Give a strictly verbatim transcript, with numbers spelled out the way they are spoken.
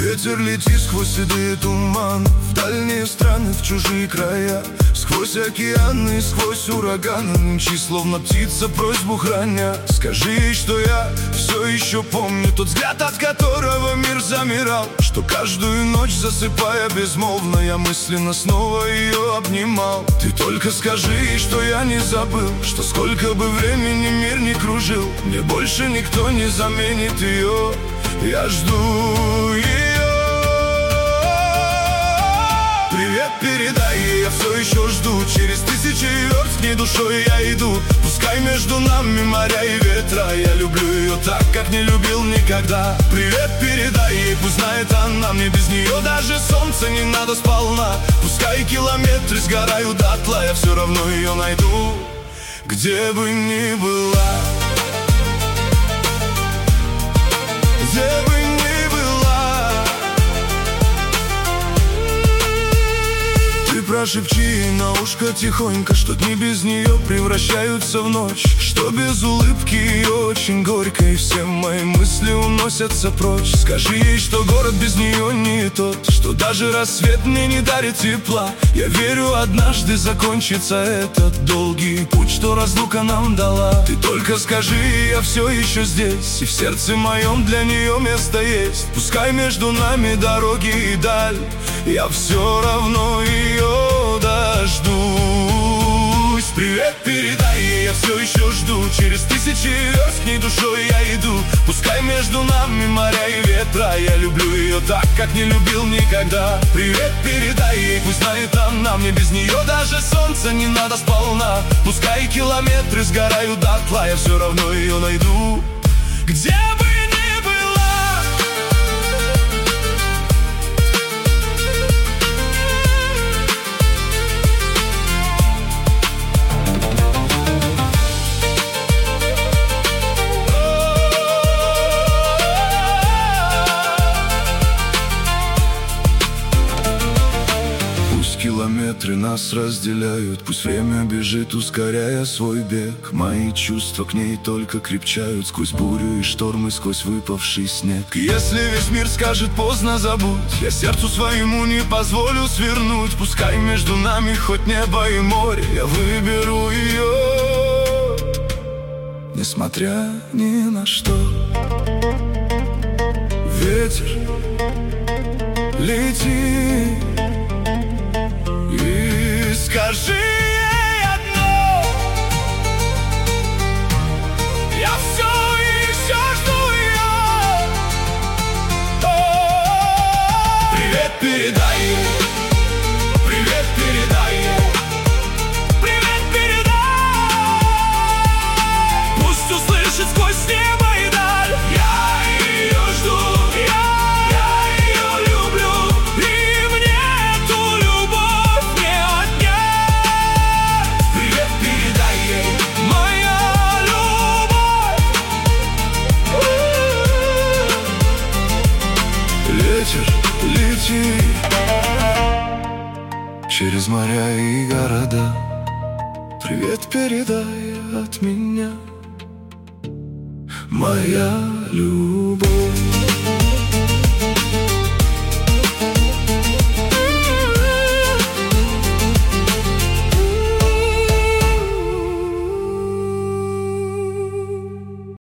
Ветер летит сквозь седые туманы, в дальние страны, в чужие края, сквозь океаны, сквозь ураганы, мчи, словно птица, просьбу храня. Скажи ей, что я все еще помню тот взгляд, от которого мир замирал, что каждую ночь, засыпая безмолвно, я мысленно снова ее обнимал. Ты только скажи ей, что я не забыл, что сколько бы времени мир не кружил, мне больше никто не заменит ее. Я жду ее. Привет передай ей, я все еще жду. Через тысячи верст к ней душой я иду. Пускай между нами моря и ветра, я люблю ее так, как не любил никогда. Привет передай ей, пусть знает она, мне без нее даже солнца не надо сполна. Пускай километры сгорают дотла, я все равно ее найду, где бы ни была. Где бы ни была, ты прошепчи ей на ушко тихонько, что дни без нее превращаются в ночь, что без улыбки ее очень горько, и все мои мысли уносятся прочь. Скажи ей, что город без нее не тот, что даже рассвет мне не дарит тепла. Я верю, однажды закончится этот долгий путь, что разлука нам дала. Ты только скажи ей, я все еще здесь, и в сердце моем для нее место есть. Пускай между нами дороги и даль, я все равно ее дождусь. Привет передай ей, я все еще жду. Через тысячи верст к ней душой я иду. Пускай между нами моря и ветра, я люблю ее так, как не любил никогда. Привет передай ей, пусть знает она, мне без нее даже солнца не надо сполна. Пускай километры сгорают дотла, я все равно ее найду, где бы ни была. Километры нас разделяют, пусть время бежит, ускоряя свой бег. Мои чувства к ней только крепчают, сквозь бурю и штормы, сквозь выпавший снег. Если весь мир скажет поздно забудь, я сердцу своему не позволю свернуть. Пускай между нами хоть небо и море, я выберу ее, несмотря ни на что. Ветер, лети и скажи ей одно: я все еще жду ее. Привет передай ей, привет передай ей, привет передай. Пусть услышит сквозь небо и даль, я ее жду. Лети через моря и города, привет передай от меня, моя любовь.